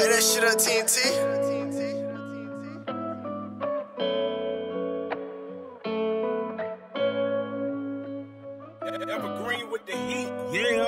Light that shit up, TNT. Evergreen with the heat, yeah.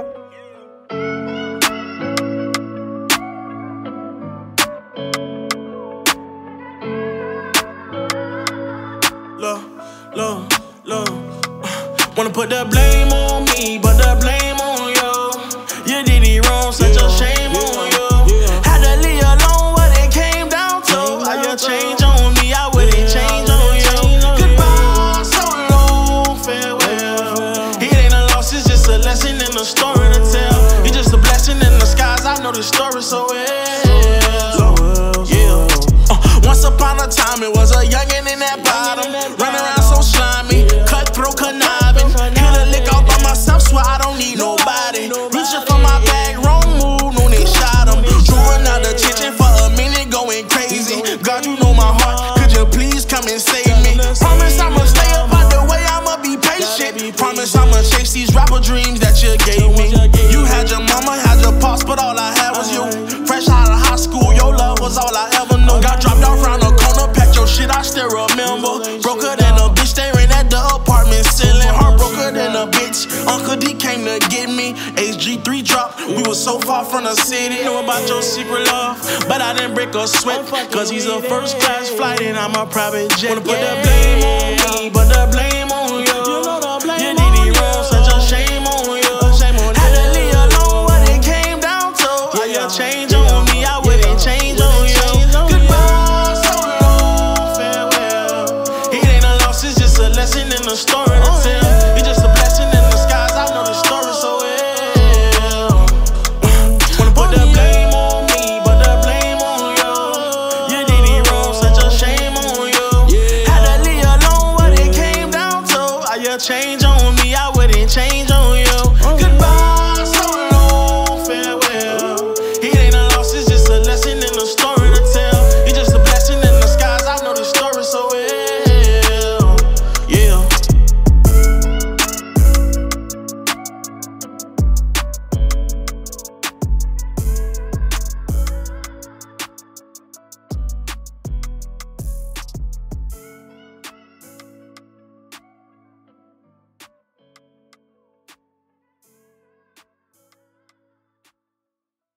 Look. Wanna put the blame on me, but the blame on you. You did it wrong, such a shame on you. Had to leave alone what it came down to. How you change on me, I wouldn't change on you. Goodbye, so long, farewell. It ain't a loss, it's just a lesson and a story to tell. It's just a blessing in the skies, I know the story so well. Yeah. Once upon a time, it was a youngin' in that bottom, running around so slimy, cutthroat, conniving. Hit a lick all by myself, swear I don't need nobody. Reaching for my bag, wrong move, no they shot him. Drawing out the attention for a minute, going crazy. God, you know my heart, could you please come and save me? Promise I'ma stay up out the way, I'ma be patient. Promise I'ma chase these rapper dreams that you gave me. You had your mama, had your pops, but all I had was you. Fresh out of high school, your love was all I ever knew. Got dropped off round the corner, packed your shit, I still remember. Broker than a bitch, staring at the apartment ceiling. Heartbroken than a bitch, Uncle D came to get me. HG3 dropped, we was so far from the city. Know about your secret love, but I didn't break a sweat, cause he's a first class flight and I'm a private jet. Wanna put the blame on me, but the blame